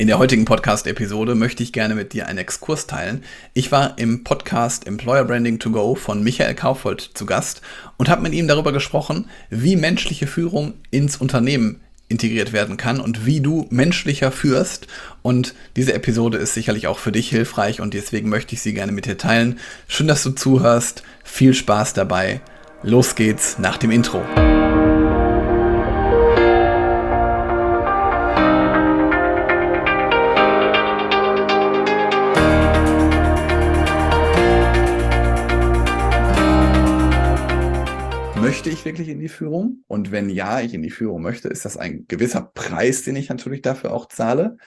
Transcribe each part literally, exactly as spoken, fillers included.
In der heutigen Podcast-Episode möchte ich gerne mit dir einen Exkurs teilen. Ich war im Podcast Employer Branding to Go von Michael Kaufold zu Gast und habe mit ihm darüber gesprochen, wie menschliche Führung ins Unternehmen integriert werden kann und wie du menschlicher führst. Und diese Episode ist sicherlich auch für dich hilfreich und deswegen möchte ich sie gerne mit dir teilen. Schön, dass du zuhörst. Viel Spaß dabei. Los geht's nach dem Intro. Möchte ich wirklich in die Führung? Und wenn ja, ich in die Führung möchte, ist das ein gewisser Preis, den ich natürlich dafür auch zahle?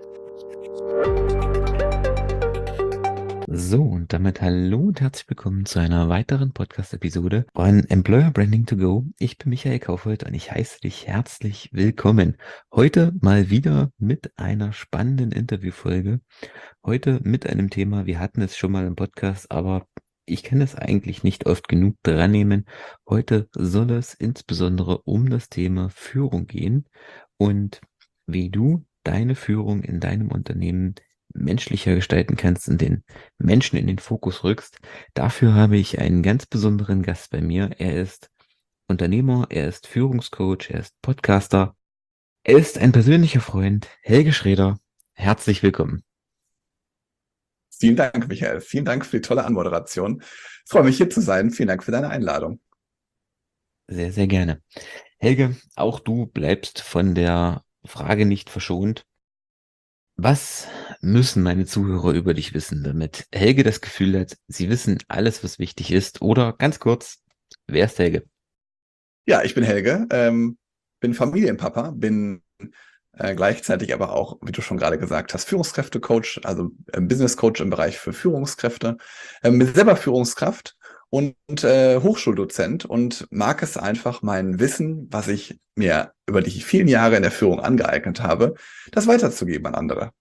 So, und damit hallo und herzlich willkommen zu einer weiteren Podcast-Episode von Employer Branding to Go. Ich bin Michael Kaufold und ich heiße dich herzlich willkommen. Heute mal wieder mit einer spannenden Interviewfolge. Heute mit einem Thema, wir hatten es schon mal im Podcast, aber ich kann es eigentlich nicht oft genug dran nehmen. Heute soll es insbesondere um das Thema Führung gehen und wie du deine Führung in deinem Unternehmen menschlicher gestalten kannst und den Menschen in den Fokus rückst. Dafür habe ich einen ganz besonderen Gast bei mir. Er ist Unternehmer, er ist Führungscoach, er ist Podcaster, er ist ein persönlicher Freund, Helge Schreder. Herzlich willkommen. Vielen Dank, Michael. Vielen Dank für die tolle Anmoderation. Ich freue mich, hier zu sein. Vielen Dank für deine Einladung. Sehr, sehr gerne. Helge, auch du bleibst von der Frage nicht verschont. Was müssen meine Zuhörer über dich wissen, damit Helge das Gefühl hat, sie wissen alles, was wichtig ist? Oder ganz kurz, wer ist Helge? Ja, ich bin Helge, ähm, bin Familienpapa, bin äh, gleichzeitig aber auch, wie du schon gerade gesagt hast, Führungskräftecoach, also äh, Business Coach im Bereich für Führungskräfte, ähm, bin selber Führungskraft und äh, Hochschuldozent und mag es einfach, mein Wissen, was ich mir über die vielen Jahre in der Führung angeeignet habe, das weiterzugeben an andere.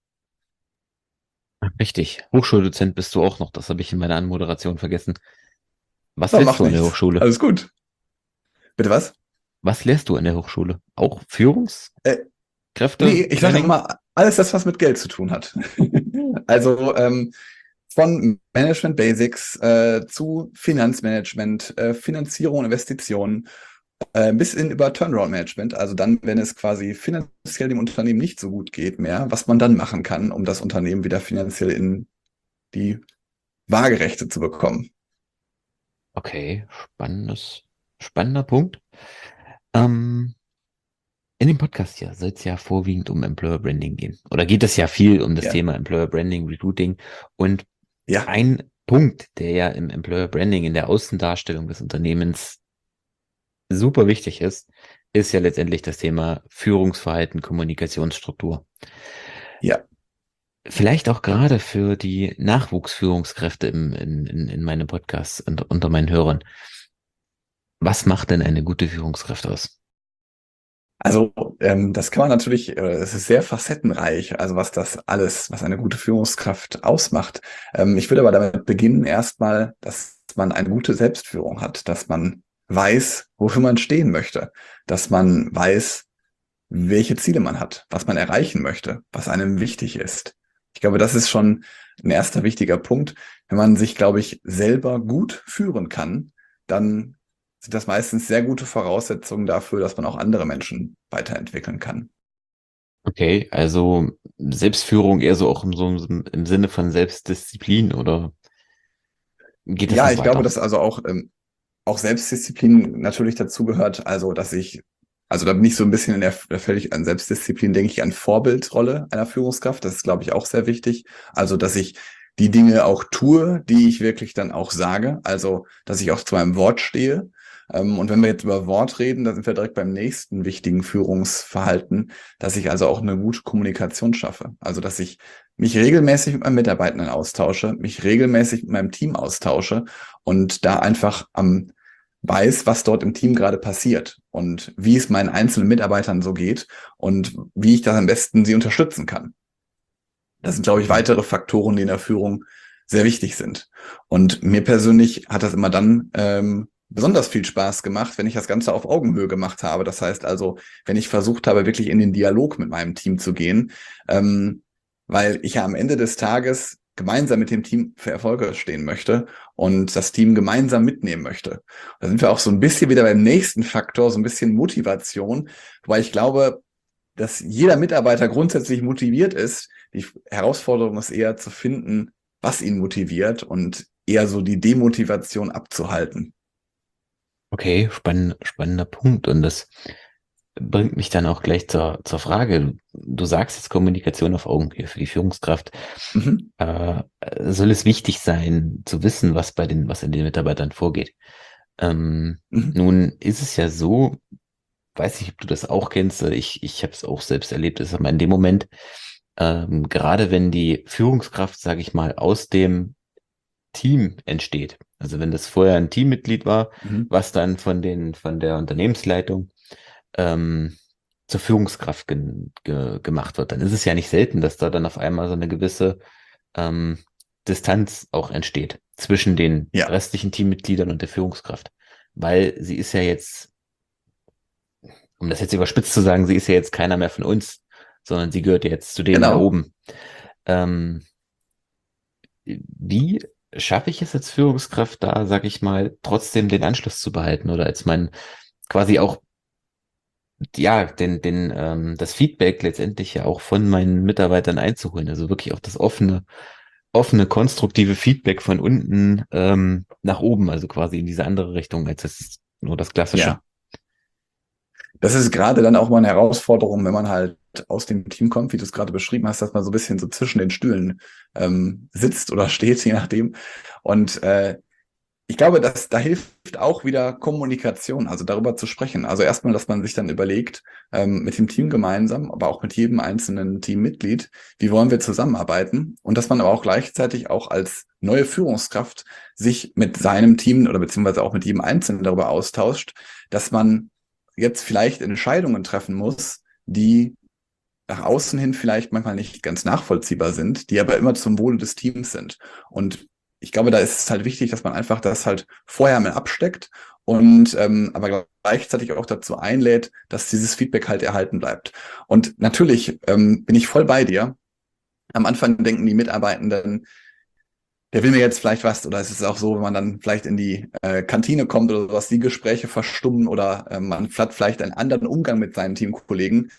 Richtig, Hochschuldozent bist du auch noch, das habe ich in meiner Anmoderation vergessen. Was Ja, lehrst macht du an der nichts. Hochschule? Alles gut. Bitte was? Was lehrst du an der Hochschule? Auch Führungskräfte? Äh, nee, ich sage immer, alles das, was mit Geld zu tun hat. Also ähm, von Management Basics äh, zu Finanzmanagement, äh, Finanzierung, Investitionen, äh, bis in über Turnaround Management. Also dann, wenn es quasi finanziell dem Unternehmen nicht so gut geht mehr, was man dann machen kann, um das Unternehmen wieder finanziell in die Waagerechte zu bekommen. Okay, spannendes, spannender Punkt. Ähm, in dem Podcast hier soll es ja vorwiegend um Employer Branding gehen. Oder geht es ja viel um das Ja. Thema Employer Branding, Recruiting. Und Ja. ein Punkt, der ja im Employer Branding, in der Außendarstellung des Unternehmens super wichtig ist, ist ja letztendlich das Thema Führungsverhalten, Kommunikationsstruktur. Ja. Vielleicht auch gerade für die Nachwuchsführungskräfte im, in, in, in meinem Podcast und unter meinen Hörern. Was macht denn eine gute Führungskraft aus? Also ähm, das kann man natürlich, äh, es ist sehr facettenreich, also was das alles, was eine gute Führungskraft ausmacht. Ähm, ich würde aber damit beginnen erstmal, dass man eine gute Selbstführung hat, dass man weiß, wofür man stehen möchte, dass man weiß, welche Ziele man hat, was man erreichen möchte, was einem wichtig ist. Ich glaube, das ist schon ein erster wichtiger Punkt. Wenn man sich, glaube ich, selber gut führen kann, dann sind das meistens sehr gute Voraussetzungen dafür, dass man auch andere Menschen weiterentwickeln kann. Okay, also Selbstführung eher so auch im, so im, im Sinne von Selbstdisziplin oder geht es Ja, noch ich glaube, weiter? dass also auch, ähm, auch Selbstdisziplin natürlich dazu gehört. Also, dass ich, also da bin ich so ein bisschen in der, da völlig an Selbstdisziplin, denke ich an Vorbildrolle einer Führungskraft. Das ist, glaube ich, auch sehr wichtig. Also, dass ich die Dinge auch tue, die ich wirklich dann auch sage. Also, dass ich auch zu meinem Wort stehe. Ähm, und wenn wir jetzt über Wort reden, da sind wir direkt beim nächsten wichtigen Führungsverhalten, dass ich also auch eine gute Kommunikation schaffe. Also, dass ich mich regelmäßig mit meinen Mitarbeitenden austausche, mich regelmäßig mit meinem Team austausche und da einfach am weiß, was dort im Team gerade passiert und wie es meinen einzelnen Mitarbeitern so geht und wie ich da am besten sie unterstützen kann. Das sind, glaube ich, weitere Faktoren, die in der Führung sehr wichtig sind. Und mir persönlich hat das immer dann ähm, besonders viel Spaß gemacht, wenn ich das Ganze auf Augenhöhe gemacht habe. Das heißt also, wenn ich versucht habe, wirklich in den Dialog mit meinem Team zu gehen, ähm, weil ich ja am Ende des Tages gemeinsam mit dem Team für Erfolge stehen möchte und das Team gemeinsam mitnehmen möchte. Da sind wir auch so ein bisschen wieder beim nächsten Faktor, so ein bisschen Motivation, wobei ich glaube, dass jeder Mitarbeiter grundsätzlich motiviert ist. Die Herausforderung ist eher zu finden, was ihn motiviert und eher so die Demotivation abzuhalten. Okay, spann, spannender Punkt. Und das bringt mich dann auch gleich zur, zur Frage. Du sagst jetzt Kommunikation auf Augenhöhe für die Führungskraft. Mhm. Äh, soll es wichtig sein, zu wissen, was bei den, was in den Mitarbeitern vorgeht? Ähm, Mhm. nun ist es ja so, weiß nicht, ob du das auch kennst, ich, ich habe es auch selbst erlebt, ist aber in dem Moment, ähm, gerade wenn die Führungskraft, sage ich mal, aus dem Team entsteht, also wenn das vorher ein Teammitglied war, Mhm. was dann von den, von der Unternehmensleitung ähm, zur Führungskraft ge ge gemacht wird, dann ist es ja nicht selten, dass da dann auf einmal so eine gewisse ähm, Distanz auch entsteht zwischen den Ja, restlichen Teammitgliedern und der Führungskraft. Weil sie ist ja jetzt, um das jetzt überspitzt zu sagen, sie ist ja jetzt keiner mehr von uns, sondern sie gehört jetzt zu denen da genau. oben. Ähm, wie schaffe ich es als Führungskraft da, sag ich mal, trotzdem den Anschluss zu behalten oder als mein quasi auch ja, den, den, ähm, das Feedback letztendlich ja auch von meinen Mitarbeitern einzuholen. Also wirklich auch das offene, offene, konstruktive Feedback von unten ähm, nach oben, also quasi in diese andere Richtung, als es nur das Klassische. Ja. Das ist gerade dann auch mal eine Herausforderung, wenn man halt aus dem Team kommt, wie du es gerade beschrieben hast, dass man so ein bisschen so zwischen den Stühlen ähm, sitzt oder steht, je nachdem. Und äh, ich glaube, dass da hilft auch wieder Kommunikation, also darüber zu sprechen. Also erstmal, dass man sich dann überlegt, ähm, mit dem Team gemeinsam, aber auch mit jedem einzelnen Teammitglied, wie wollen wir zusammenarbeiten? Und dass man aber auch gleichzeitig auch als neue Führungskraft sich mit seinem Team oder beziehungsweise auch mit jedem Einzelnen darüber austauscht, dass man jetzt vielleicht Entscheidungen treffen muss, die nach außen hin vielleicht manchmal nicht ganz nachvollziehbar sind, die aber immer zum Wohle des Teams sind. Und ich glaube, da ist es halt wichtig, dass man einfach das halt vorher mal absteckt und ähm, aber gleichzeitig auch dazu einlädt, dass dieses Feedback halt erhalten bleibt. Und natürlich ähm, bin ich voll bei dir. Am Anfang denken die Mitarbeitenden, der will mir jetzt vielleicht was, oder es ist auch so, wenn man dann vielleicht in die äh, Kantine kommt oder sowas, die Gespräche verstummen oder äh, man hat vielleicht einen anderen Umgang mit seinen Teamkollegen.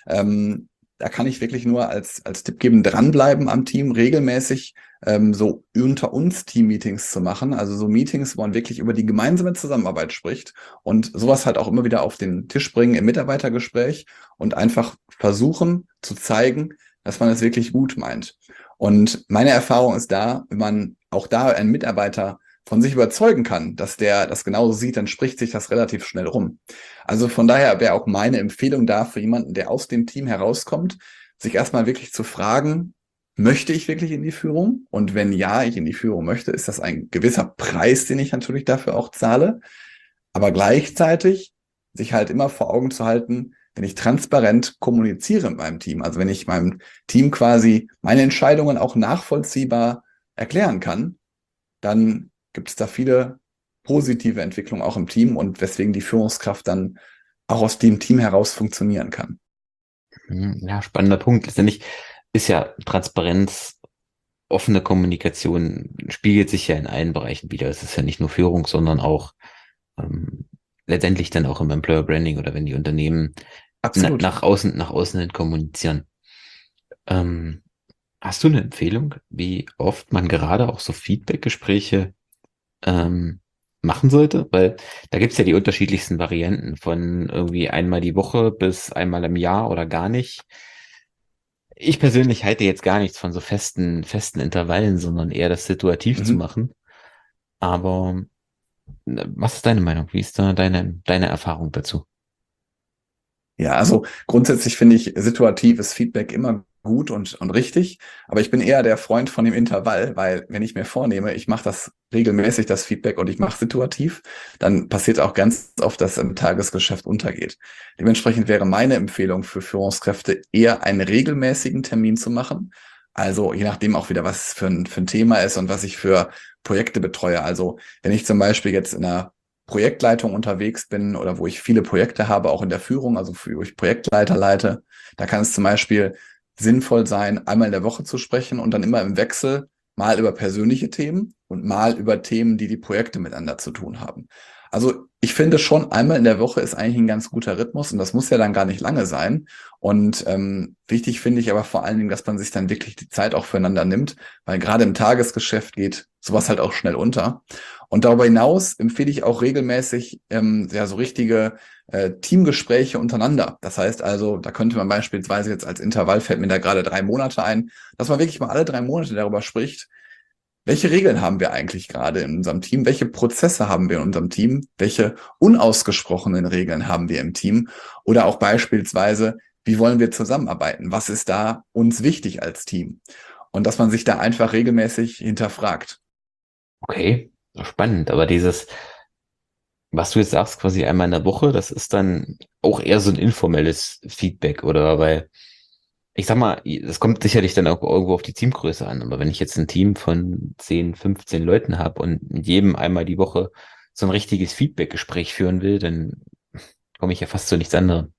Ähm, da kann ich wirklich nur als, als Tipp geben, dranbleiben am Team, regelmäßig ähm, so unter uns Team-Meetings zu machen. Also so Meetings, wo man wirklich über die gemeinsame Zusammenarbeit spricht und sowas halt auch immer wieder auf den Tisch bringen im Mitarbeitergespräch und einfach versuchen zu zeigen, dass man es wirklich gut meint. Und meine Erfahrung ist da, wenn man auch da einen Mitarbeiter von sich überzeugen kann, dass der das genauso sieht, dann spricht sich das relativ schnell rum. Also von daher wäre auch meine Empfehlung da für jemanden, der aus dem Team herauskommt, sich erstmal wirklich zu fragen, möchte ich wirklich in die Führung? Und wenn ja, ich in die Führung möchte, ist das ein gewisser Preis, den ich natürlich dafür auch zahle. Aber gleichzeitig sich halt immer vor Augen zu halten, wenn ich transparent kommuniziere mit meinem Team, also wenn ich meinem Team quasi meine Entscheidungen auch nachvollziehbar erklären kann, dann gibt es da viele positive Entwicklungen auch im Team und weswegen die Führungskraft dann auch aus dem Team heraus funktionieren kann. Hm, ja, spannender Punkt. Letztendlich ist ja Transparenz, offene Kommunikation spiegelt sich ja in allen Bereichen wieder. Es ist ja nicht nur Führung, sondern auch ähm, letztendlich dann auch im Employer Branding oder wenn die Unternehmen na, Absolut. nach außen, nach außen hin kommunizieren. Ähm, hast du eine Empfehlung, wie oft man gerade auch so Feedback-Gespräche ähm, machen sollte? Weil da gibt's ja die unterschiedlichsten Varianten von irgendwie einmal die Woche bis einmal im Jahr oder gar nicht. Ich persönlich halte jetzt gar nichts von so festen, festen Intervallen, sondern eher das situativ zu Mhm. machen. Aber äh, was ist deine Meinung? Wie ist da deine, deine Erfahrung dazu? Ja, also grundsätzlich finde ich situatives Feedback immer gut und, und richtig, aber ich bin eher der Freund von dem Intervall, weil wenn ich mir vornehme, ich mache das regelmäßig, das Feedback und ich mache situativ, dann passiert auch ganz oft, dass im Tagesgeschäft untergeht. Dementsprechend wäre meine Empfehlung für Führungskräfte eher einen regelmäßigen Termin zu machen. Also je nachdem auch wieder, was für ein, für ein Thema ist und was ich für Projekte betreue. Also wenn ich zum Beispiel jetzt in einer Projektleitung unterwegs bin oder wo ich viele Projekte habe, auch in der Führung, also wo ich Projektleiter leite, da kann es zum Beispiel sinnvoll sein, einmal in der Woche zu sprechen und dann immer im Wechsel mal über persönliche Themen und mal über Themen, die die Projekte miteinander zu tun haben. Also ich finde schon, einmal in der Woche ist eigentlich ein ganz guter Rhythmus und das muss ja dann gar nicht lange sein. Und ähm, wichtig finde ich aber vor allen Dingen, dass man sich dann wirklich die Zeit auch füreinander nimmt, weil gerade im Tagesgeschäft geht sowas halt auch schnell unter. Und darüber hinaus empfehle ich auch regelmäßig ähm, ja so richtige äh, Teamgespräche untereinander. Das heißt also, da könnte man beispielsweise jetzt als Intervall, fällt mir da gerade drei Monate ein, dass man wirklich mal alle drei Monate darüber spricht, welche Regeln haben wir eigentlich gerade in unserem Team? Welche Prozesse haben wir in unserem Team? Welche unausgesprochenen Regeln haben wir im Team? Oder auch beispielsweise, wie wollen wir zusammenarbeiten? Was ist da uns wichtig als Team? Und dass man sich da einfach regelmäßig hinterfragt. Okay, spannend. Aber dieses, was du jetzt sagst, quasi einmal in der Woche, das ist dann auch eher so ein informelles Feedback, oder? Weil ich sag mal, es kommt sicherlich dann auch irgendwo auf die Teamgröße an, aber wenn ich jetzt ein Team von zehn, fünfzehn Leuten habe und mit jedem einmal die Woche so ein richtiges Feedback-Gespräch führen will, dann komme ich ja fast zu nichts anderem.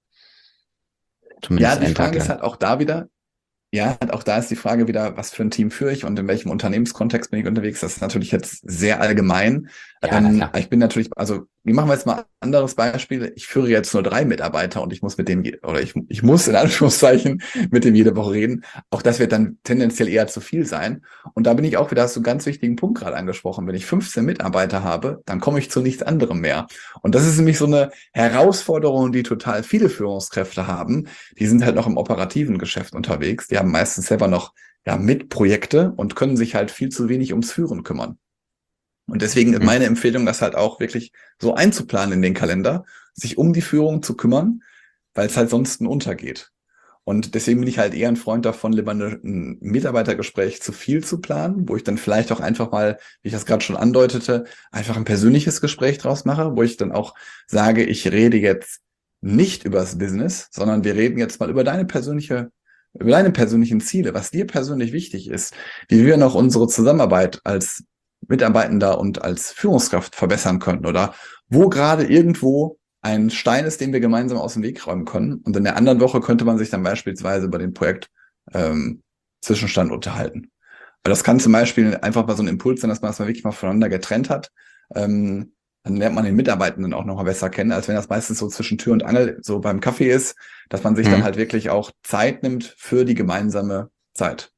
Ja, Zumindest die einen Tag Frage ist lang. halt auch da wieder, ja, auch da ist die Frage wieder, was für ein Team führe ich und in welchem Unternehmenskontext bin ich unterwegs. Das ist natürlich jetzt sehr allgemein. Ja, na Ähm, klar. ich bin natürlich, also wir machen wir jetzt mal ein anderes Beispiel. Ich führe jetzt nur drei Mitarbeiter und ich muss mit dem, je- oder ich, ich muss in Anführungszeichen mit dem jede Woche reden. Auch das wird dann tendenziell eher zu viel sein. Und da bin ich auch wieder, hast du einen ganz wichtigen Punkt gerade angesprochen. Wenn ich fünfzehn Mitarbeiter habe, dann komme ich zu nichts anderem mehr. Und das ist nämlich so eine Herausforderung, die total viele Führungskräfte haben. Die sind halt noch im operativen Geschäft unterwegs. Die haben meistens selber noch ja, Mitprojekte und können sich halt viel zu wenig ums Führen kümmern. Und deswegen ist Hm. meine Empfehlung, das halt auch wirklich so einzuplanen in den Kalender, sich um die Führung zu kümmern, weil es halt sonst untergeht. Und deswegen bin ich halt eher ein Freund davon, lieber eine- ein Mitarbeitergespräch zu viel zu planen, wo ich dann vielleicht auch einfach mal, wie ich das gerade schon andeutete, einfach ein persönliches Gespräch draus mache, wo ich dann auch sage, ich rede jetzt nicht über das Business, sondern wir reden jetzt mal über deine persönliche, über deine persönlichen Ziele, was dir persönlich wichtig ist, wie wir noch unsere Zusammenarbeit als Mitarbeitender und als Führungskraft verbessern können oder wo gerade irgendwo ein Stein ist, den wir gemeinsam aus dem Weg räumen können. Und in der anderen Woche könnte man sich dann beispielsweise über den Projekt ähm, Zwischenstand unterhalten. Weil das kann zum Beispiel einfach mal so ein Impuls sein, dass man das mal wirklich mal voneinander getrennt hat. Ähm, dann lernt man den Mitarbeitenden auch nochmal besser kennen, als wenn das meistens so zwischen Tür und Angel so beim Kaffee ist, dass man sich dann Hm. halt wirklich auch Zeit nimmt für die gemeinsame Zeit.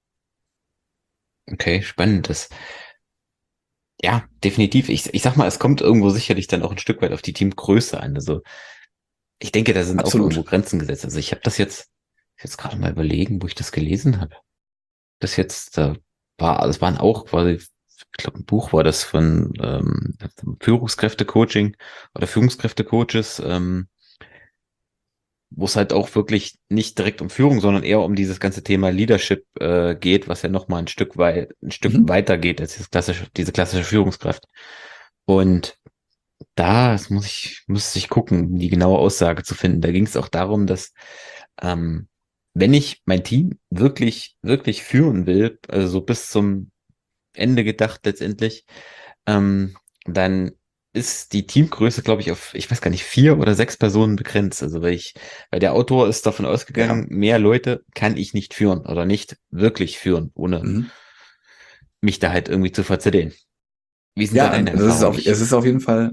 Okay, spannend. Das, ja, definitiv. Ich, ich sag mal, es kommt irgendwo sicherlich dann auch ein Stück weit auf die Teamgröße an. Also ich denke, da sind auch irgendwo Absolut. Grenzen gesetzt. Also ich habe das jetzt, jetzt gerade mal überlegen, wo ich das gelesen habe. Das jetzt, da war, das waren auch quasi, ich glaube, ein Buch war das von ähm, Führungskräfte-Coaching oder Führungskräfte-Coaches, ähm, wo es halt auch wirklich nicht direkt um Führung, sondern eher um dieses ganze Thema Leadership äh, geht, was ja nochmal ein Stück weit, ein Stück Mhm. weiter geht als dieses klassische, diese klassische Führungskraft. Und da das muss ich, muss ich gucken, die genaue Aussage zu finden. Da ging es auch darum, dass ähm, wenn ich mein Team wirklich, wirklich führen will, also so bis zum Ende gedacht letztendlich, ähm, dann ist die Teamgröße, glaube ich, auf, ich weiß gar nicht, vier oder sechs Personen begrenzt. Also weil ich, weil der Autor ist davon Ja. ausgegangen, mehr Leute kann ich nicht führen oder nicht wirklich führen, ohne Mhm. mich da halt irgendwie zu verzetteln. Wie sind da Ja, deine also es ist Erfahrungen? auf, Ich, es ist auf jeden Fall,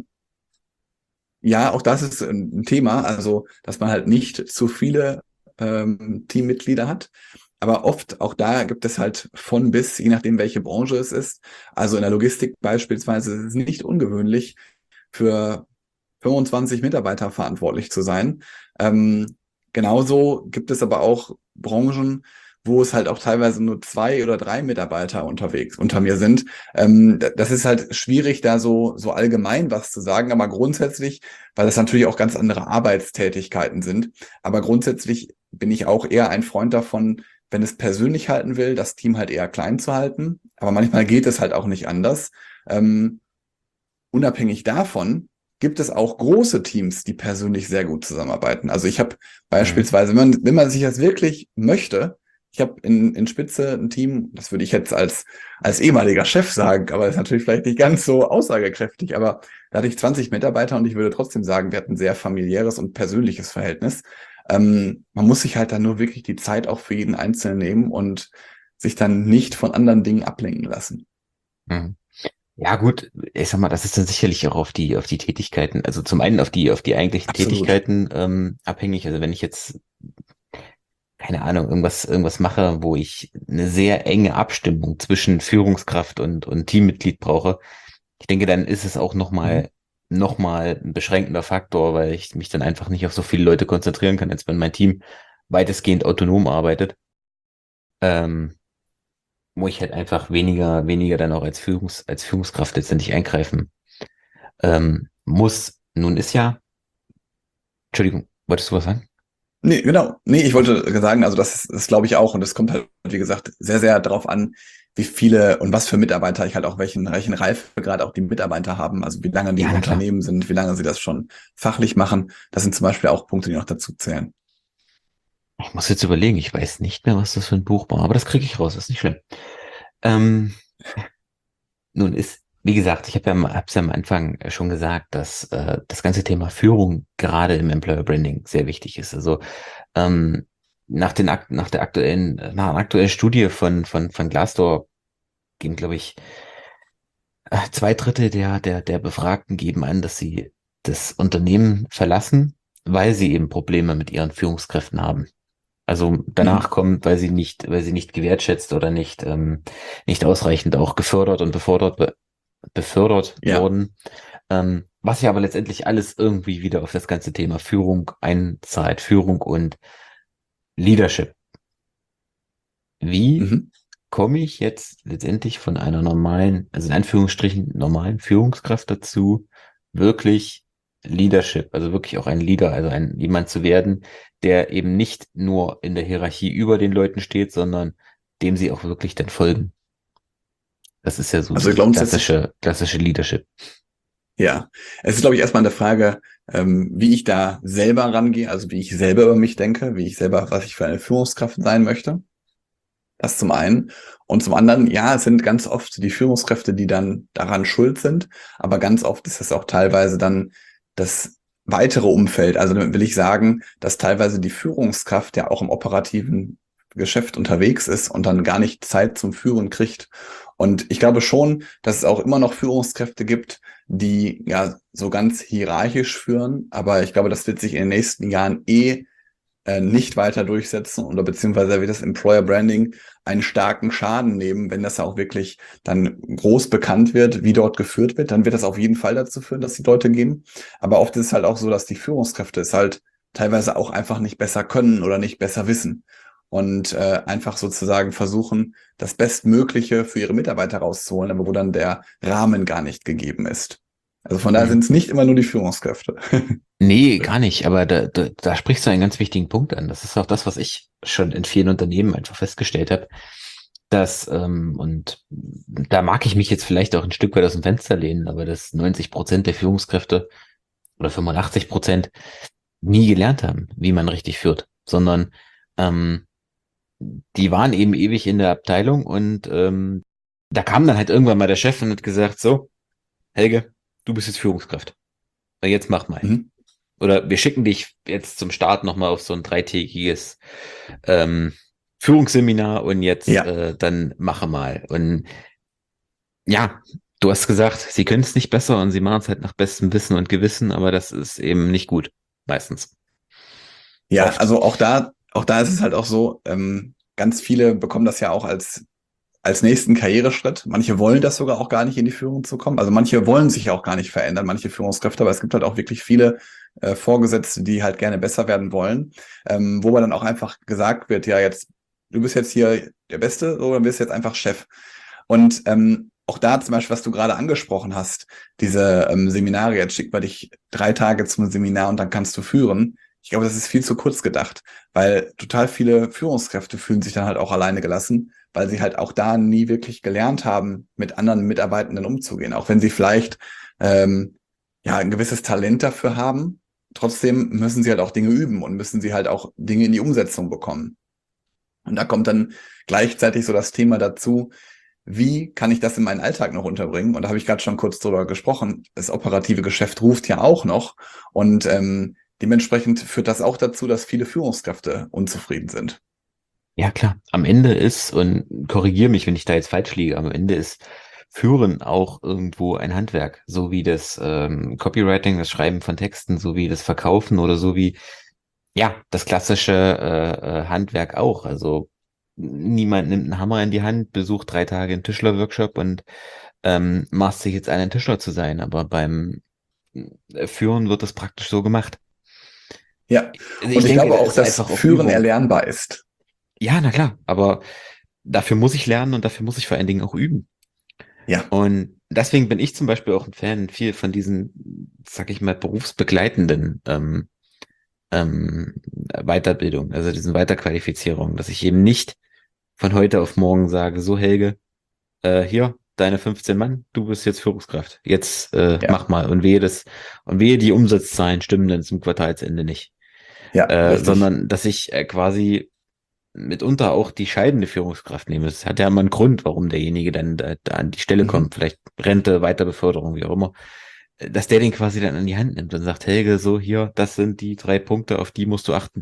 ja, auch das ist ein Thema, also dass man halt nicht zu viele ähm, Teammitglieder hat. Aber oft, auch da gibt es halt von bis, je nachdem, welche Branche es ist. Also in der Logistik beispielsweise ist es nicht ungewöhnlich, für fünfundzwanzig Mitarbeiter verantwortlich zu sein. Ähm, genauso gibt es aber auch Branchen, wo es halt auch teilweise nur zwei oder drei Mitarbeiter unterwegs unter mir sind. Ähm, d- das ist halt schwierig, da so, so allgemein was zu sagen, aber grundsätzlich, weil das natürlich auch ganz andere Arbeitstätigkeiten sind. Aber grundsätzlich bin ich auch eher ein Freund davon, wenn es persönlich halten will, das Team halt eher klein zu halten. Aber manchmal geht es halt auch nicht anders. Ähm, unabhängig davon gibt es auch große Teams, die persönlich sehr gut zusammenarbeiten. Also ich habe mhm. beispielsweise, wenn man, wenn man sich das wirklich möchte, ich habe in, in Spitze ein Team, das würde ich jetzt als, als ehemaliger Chef sagen, aber ist natürlich vielleicht nicht ganz so aussagekräftig, aber da hatte ich zwanzig Mitarbeiter und ich würde trotzdem sagen, wir hatten ein sehr familiäres und persönliches Verhältnis. Ähm, man muss sich halt dann nur wirklich die Zeit auch für jeden Einzelnen nehmen und sich dann nicht von anderen Dingen ablenken lassen. Mhm. Ja, gut, ich sag mal, das ist dann sicherlich auch auf die, auf die Tätigkeiten, also zum einen auf die, auf die eigentlichen Absolut. Tätigkeiten ähm, abhängig. Also wenn ich jetzt, keine Ahnung, irgendwas, irgendwas mache, wo ich eine sehr enge Abstimmung zwischen Führungskraft und, und Teammitglied brauche, ich denke, dann ist es auch Mhm. nochmal, noch mal ein beschränkender Faktor, weil ich mich dann einfach nicht auf so viele Leute konzentrieren kann, als wenn mein Team weitestgehend autonom arbeitet. Ähm, Wo ich halt einfach weniger, weniger dann auch als Führungs, als Führungskraft letztendlich eingreifen ähm, muss. Nun ist ja, Entschuldigung, wolltest du was sagen? Nee, genau. Nee, ich Ach, wollte sagen, also das ist, das glaube ich auch. Und es kommt halt, wie gesagt, sehr, sehr darauf an, wie viele und was für Mitarbeiter ich halt auch welchen, welchen Reifegrad auch die Mitarbeiter haben. Also wie lange die ja, im na klar. Unternehmen sind, wie lange sie das schon fachlich machen. Das sind zum Beispiel auch Punkte, die noch dazu zählen. Ich muss jetzt überlegen, ich weiß nicht mehr, was das für ein Buch war, aber das kriege ich raus, ist nicht schlimm. Ähm, Nun ist, wie gesagt, ich habe ja, am- hab's ja am Anfang schon gesagt, dass äh, das ganze Thema Führung gerade im Employer Branding sehr wichtig ist. Also ähm, nach den Akt, nach der aktuellen, nach einer aktuellen Studie von von von Glassdoor geben, glaube ich, äh, zwei Drittel der der der Befragten geben an, dass sie das Unternehmen verlassen, weil sie eben Probleme mit ihren Führungskräften haben. Also danach Mhm. kommt, weil sie nicht, weil sie nicht gewertschätzt oder nicht, ähm, nicht ausreichend auch gefördert und befördert, be befördert Ja. wurden. Ähm, was sich aber letztendlich alles irgendwie wieder auf das ganze Thema Führung einzahlt, Führung und Leadership. Wie Mhm. komme ich jetzt letztendlich von einer normalen, also in Anführungsstrichen normalen Führungskraft dazu, wirklich Leadership, also wirklich auch ein Leader, also ein jemand zu werden, der eben nicht nur in der Hierarchie über den Leuten steht, sondern dem sie auch wirklich dann folgen. Das ist ja so Also dieses grundsätzlich, klassische, klassische Leadership. ja. Es ist, glaube ich, erstmal eine Frage, ähm, wie ich da selber rangehe, also wie ich selber über mich denke, wie ich selber, was ich für eine Führungskraft sein möchte. Das zum einen. Und zum anderen, ja, es sind ganz oft die Führungskräfte, die dann daran schuld sind. Aber ganz oft ist es auch teilweise dann das weitere Umfeld. Also damit will ich sagen, dass teilweise die Führungskraft ja auch im operativen Geschäft unterwegs ist und dann gar nicht Zeit zum Führen kriegt. Und ich glaube schon, dass es auch immer noch Führungskräfte gibt, die ja so ganz hierarchisch führen. Aber ich glaube, das wird sich in den nächsten Jahren eh äh, nicht weiter durchsetzen oder beziehungsweise wird das Employer Branding einen starken Schaden nehmen, wenn das auch wirklich dann groß bekannt wird, wie dort geführt wird, dann wird das auf jeden Fall dazu führen, dass die Leute gehen. Aber oft ist es halt auch so, dass die Führungskräfte es halt teilweise auch einfach nicht besser können oder nicht besser wissen und äh, einfach sozusagen versuchen, das Bestmögliche für ihre Mitarbeiter rauszuholen, aber wo dann der Rahmen gar nicht gegeben ist. Also von daher Mhm. sind es nicht immer nur die Führungskräfte. Nee, gar nicht, aber da, da, da sprichst du einen ganz wichtigen Punkt an. Das ist auch das, was ich schon in vielen Unternehmen einfach festgestellt habe, dass, ähm, und da mag ich mich jetzt vielleicht auch ein Stück weit aus dem Fenster lehnen, aber dass neunzig Prozent der Führungskräfte oder fünfundachtzig Prozent nie gelernt haben, wie man richtig führt, sondern ähm, die waren eben ewig in der Abteilung und ähm, da kam dann halt irgendwann mal der Chef und hat gesagt, so, Helge, du bist jetzt Führungskraft. Na, jetzt mach mal. Mhm. Oder wir schicken dich jetzt zum Start nochmal auf so ein dreitägiges ähm, Führungsseminar und jetzt Ja. äh, dann mache mal. Und ja, du hast gesagt, sie können es nicht besser und sie machen es halt nach bestem Wissen und Gewissen, aber das ist eben nicht gut. Meistens. Ja, Oft. also auch da, auch da ist es halt auch so, ähm, ganz viele bekommen das ja auch als, als nächsten Karriereschritt. Manche wollen das sogar auch gar nicht in die Führung zu kommen. Also manche wollen sich auch gar nicht verändern, manche Führungskräfte, aber es gibt halt auch wirklich viele äh, Vorgesetzte, die halt gerne besser werden wollen, ähm, wo man dann auch einfach gesagt wird, ja, jetzt, du bist jetzt hier der Beste, oder bist jetzt einfach Chef. Und ähm, auch da zum Beispiel, was du gerade angesprochen hast, diese ähm, Seminare, jetzt schickt man dich drei Tage zum Seminar und dann kannst du führen. Ich glaube, das ist viel zu kurz gedacht, weil total viele Führungskräfte fühlen sich dann halt auch alleine gelassen, weil sie halt auch da nie wirklich gelernt haben, mit anderen Mitarbeitenden umzugehen. Auch wenn sie vielleicht ähm, ja ein gewisses Talent dafür haben, trotzdem müssen sie halt auch Dinge üben und müssen sie halt auch Dinge in die Umsetzung bekommen. Und da kommt dann gleichzeitig so das Thema dazu, wie kann ich das in meinen Alltag noch unterbringen? Und da habe ich gerade schon kurz drüber gesprochen. Das operative Geschäft ruft ja auch noch. Und ähm, dementsprechend führt das auch dazu, dass viele Führungskräfte unzufrieden sind. Ja, klar. Am Ende ist, und korrigiere mich, wenn ich da jetzt falsch liege, am Ende ist Führen auch irgendwo ein Handwerk, so wie das ähm, Copywriting, das Schreiben von Texten, so wie das Verkaufen oder so wie, ja, das klassische äh, äh, Handwerk auch. Also niemand nimmt einen Hammer in die Hand, besucht drei Tage einen Tischler-Workshop und ähm, maßt sich jetzt an, ein Tischler zu sein. Aber beim äh, Führen wird das praktisch so gemacht. Ja, Also ich und ich denke, glaube da auch, ist dass einfach auch Führen Übung. erlernbar ist. Ja, na klar, aber dafür muss ich lernen und dafür muss ich vor allen Dingen auch üben. Ja. Und deswegen bin ich zum Beispiel auch ein Fan viel von diesen, sag ich mal, berufsbegleitenden ähm, ähm, Weiterbildung, also diesen Weiterqualifizierungen, dass ich eben nicht von heute auf morgen sage, so Helge, äh, hier, deine fünfzehn Mann, du bist jetzt Führungskraft. Jetzt äh, Ja, mach mal. Und wehe das, und wehe die Umsatzzahlen stimmen dann zum Quartalsende nicht. ja, Äh, richtig. sondern dass ich äh, quasi mitunter auch die scheidende Führungskraft nehme. Das hat ja immer einen Grund, warum derjenige dann da, da an die Stelle Mhm. kommt. Vielleicht Rente, Weiterbeförderung, wie auch immer. Äh, Dass der den quasi dann an die Hand nimmt und sagt, Helge, so hier, das sind die drei Punkte, auf die musst du achten.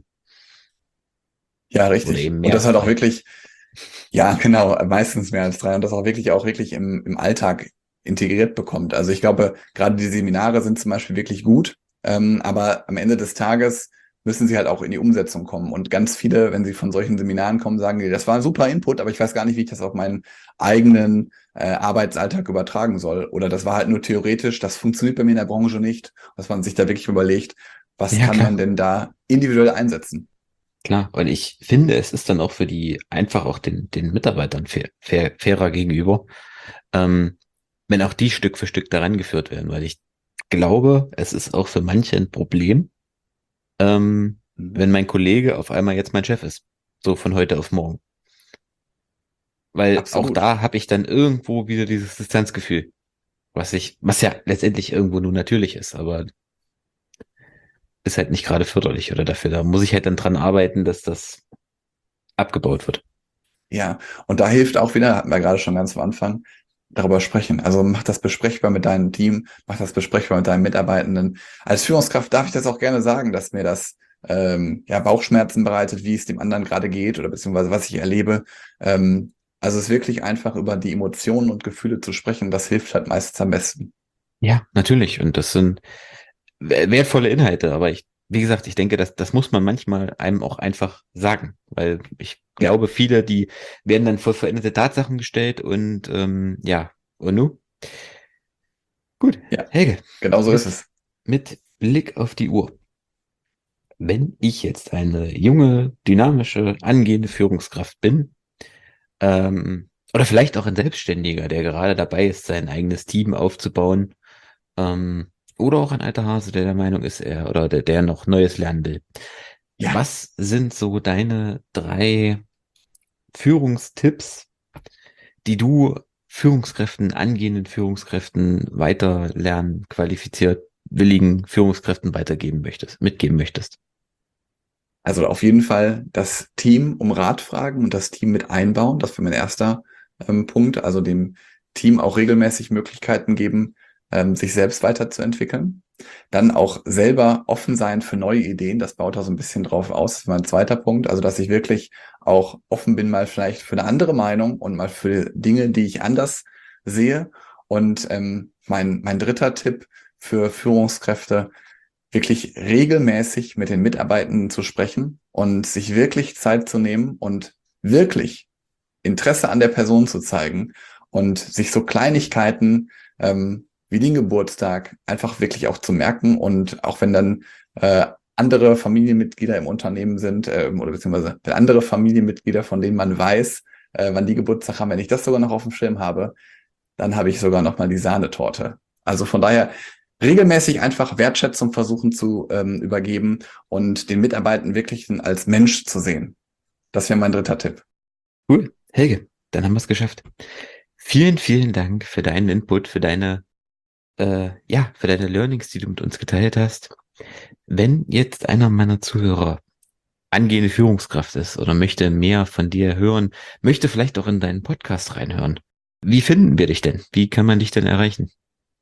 Ja, Oder richtig. eben Und mehr das als halt auch drei. wirklich, ja, genau, meistens mehr als drei und das auch wirklich auch wirklich im, im Alltag integriert bekommt. Also ich glaube, gerade die Seminare sind zum Beispiel wirklich gut, ähm, aber am Ende des Tages müssen sie halt auch in die Umsetzung kommen. Und ganz viele, wenn sie von solchen Seminaren kommen, sagen, die, das war ein super Input, aber ich weiß gar nicht, wie ich das auf meinen eigenen äh, Arbeitsalltag übertragen soll. Oder das war halt nur theoretisch, das funktioniert bei mir in der Branche nicht, dass man sich da wirklich überlegt, was Ja, kann man klar. denn da individuell einsetzen? Klar. Und ich finde, es ist dann auch für die einfach auch den, den Mitarbeitern fair, fair, fairer gegenüber, ähm, wenn auch die Stück für Stück daran geführt werden, weil ich glaube, es ist auch für manche ein Problem, ähm, Mhm. wenn mein Kollege auf einmal jetzt mein Chef ist. So von heute auf morgen. Weil auch Absolut. da habe ich dann irgendwo wieder dieses Distanzgefühl, was ich, was ja letztendlich irgendwo nur natürlich ist, aber ist halt nicht gerade förderlich oder dafür. Da muss ich halt dann dran arbeiten, dass das abgebaut wird. Ja, und da hilft auch wieder, hatten wir gerade schon ganz am Anfang, darüber sprechen. Also mach das besprechbar mit deinem Team, mach das besprechbar mit deinen Mitarbeitenden. Als Führungskraft darf ich das auch gerne sagen, dass mir das ähm, ja Bauchschmerzen bereitet, wie es dem anderen gerade geht oder beziehungsweise was ich erlebe. Ähm, also es ist wirklich einfach über die Emotionen und Gefühle zu sprechen, das hilft halt meistens am besten. Ja, natürlich. Und das sind wer- wertvolle Inhalte, aber ich, wie gesagt, ich denke, das, das muss man manchmal einem auch einfach sagen, weil ich Ja, glaube, viele, die werden dann vor veränderte Tatsachen gestellt und ähm, ja, und nu? Gut, ja, Helge, genau so ist mit, es. mit Blick auf die Uhr. Wenn ich jetzt eine junge, dynamische, angehende Führungskraft bin, ähm, oder vielleicht auch ein Selbstständiger, der gerade dabei ist, sein eigenes Team aufzubauen, ähm, oder auch ein alter Hase, der der Meinung ist, er oder der, der noch Neues lernen will. Ja. Was sind so deine drei Führungstipps, die du Führungskräften, angehenden Führungskräften, weiter lernen, qualifiziert, willigen Führungskräften weitergeben möchtest, mitgeben möchtest? Also auf jeden Fall das Team um Rat fragen und das Team mit einbauen. Das wäre mein erster ähm, Punkt. Also dem Team auch regelmäßig Möglichkeiten geben, ähm, sich selbst weiterzuentwickeln. Dann auch selber offen sein für neue Ideen. Das baut da so ein bisschen drauf aus. Das ist mein zweiter Punkt. Also dass ich wirklich auch offen bin, mal vielleicht für eine andere Meinung und mal für Dinge, die ich anders sehe. Und ähm, mein, mein dritter Tipp für Führungskräfte, wirklich regelmäßig mit den Mitarbeitenden zu sprechen und sich wirklich Zeit zu nehmen und wirklich Interesse an der Person zu zeigen und sich so Kleinigkeiten ähm, wie den Geburtstag einfach wirklich auch zu merken und auch wenn dann äh, andere Familienmitglieder im Unternehmen sind äh, oder beziehungsweise wenn andere Familienmitglieder, von denen man weiß, äh, wann die Geburtstag haben, wenn ich das sogar noch auf dem Schirm habe, dann habe ich sogar noch mal die Sahnetorte. Also von daher regelmäßig einfach Wertschätzung versuchen zu ähm, übergeben und den Mitarbeitenden wirklich als Mensch zu sehen. Das wäre mein dritter Tipp. Cool. Helge, dann haben wir es geschafft. Vielen, vielen Dank für deinen Input, für deine, äh, ja, für deine Learnings, die du mit uns geteilt hast. Wenn jetzt einer meiner Zuhörer angehende Führungskraft ist oder möchte mehr von dir hören, möchte vielleicht auch in deinen Podcast reinhören. Wie finden wir dich denn? Wie kann man dich denn erreichen?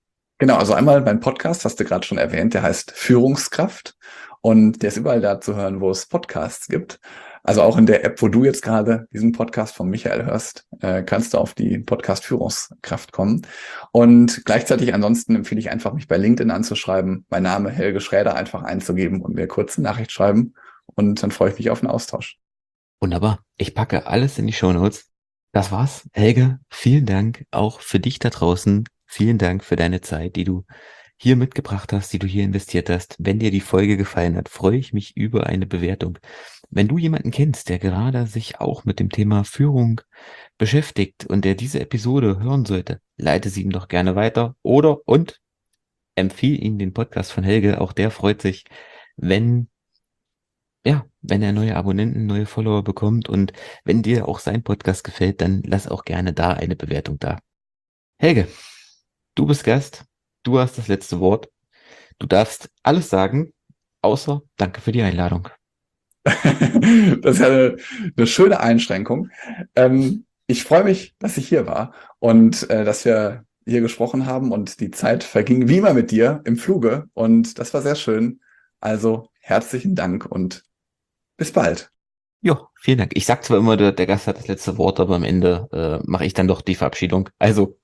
Genau, also einmal mein Podcast, hast du gerade schon erwähnt, der heißt Führungskraft und der ist überall da zu hören, wo es Podcasts gibt. Also auch in der App, wo du jetzt gerade diesen Podcast von Michael hörst, äh, kannst du auf die Podcast Führungskraft kommen. Und gleichzeitig ansonsten empfehle ich einfach, mich bei LinkedIn anzuschreiben, mein Name Helge Schräder einfach einzugeben und mir kurz eine Nachricht schreiben. Und dann freue ich mich auf einen Austausch. Wunderbar. Ich packe alles in die Shownotes. Das war's. Helge, vielen Dank auch für dich da draußen. Vielen Dank für deine Zeit, die du hier mitgebracht hast, die du hier investiert hast. Wenn dir die Folge gefallen hat, freue ich mich über eine Bewertung. Wenn du jemanden kennst, der gerade sich auch mit dem Thema Führung beschäftigt und der diese Episode hören sollte, leite sie ihm doch gerne weiter oder und empfehle ihm den Podcast von Helge. Auch der freut sich, wenn ja, wenn er neue Abonnenten, neue Follower bekommt und wenn dir auch sein Podcast gefällt, dann lass auch gerne da eine Bewertung da. Helge, du bist Gast, du hast das letzte Wort. Du darfst alles sagen, außer danke für die Einladung. Das ist ja eine, eine schöne Einschränkung. Ähm, ich freue mich, dass ich hier war und äh, dass wir hier gesprochen haben und die Zeit verging wie immer mit dir im Fluge und das war sehr schön. Also herzlichen Dank und bis bald. Jo, vielen Dank. Ich sag zwar immer, der, der Gast hat das letzte Wort, aber am Ende äh, mache ich dann doch die Verabschiedung. Also,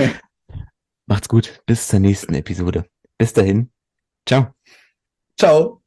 macht's gut. Bis zur nächsten Episode. Bis dahin. Ciao. Ciao.